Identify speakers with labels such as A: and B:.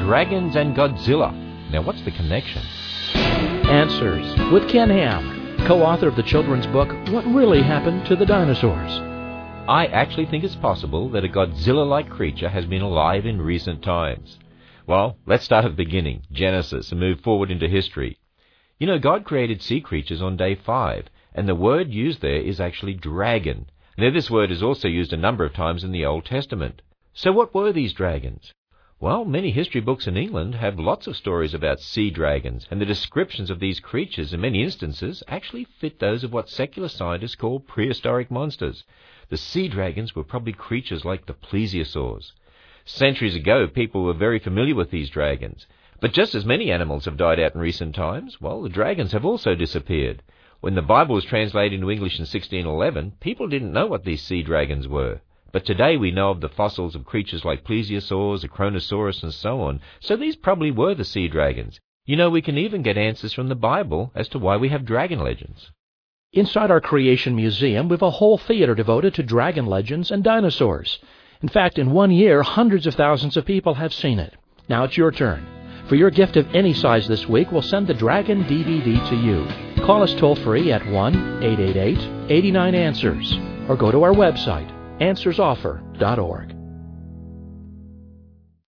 A: dragons and Godzilla. Now, what's the connection?
B: Answers with Ken Ham, co-author of the children's book, What Really Happened to the Dinosaurs.
A: I actually think it's possible that a Godzilla-like creature has been alive in recent times. Well, let's start at the beginning, Genesis, and move forward into history. You know, God created sea creatures on day 5, and the word used there is actually dragon. Now, this word is also used a number of times in the Old Testament. So what were these dragons? Well, many history books in England have lots of stories about sea dragons, and the descriptions of these creatures in many instances actually fit those of what secular scientists call prehistoric monsters. The sea dragons were probably creatures like the plesiosaurs. Centuries ago, people were very familiar with these dragons. But just as many animals have died out in recent times, well, the dragons have also disappeared. When the Bible was translated into English in 1611, people didn't know what these sea dragons were. But today we know of the fossils of creatures like plesiosaurs, Acronosaurus, and so on, so these probably were the sea dragons. You know, we can even get answers from the Bible as to why we have dragon legends.
B: Inside our Creation Museum, we have a whole theater devoted to dragon legends and dinosaurs. In fact, in 1 year, hundreds of thousands of people have seen it. Now it's your turn. For your gift of any size this week, we'll send the Dragon DVD to you. Call us toll-free at 1-888-89-ANSWERS or go to our website, answersoffer.org.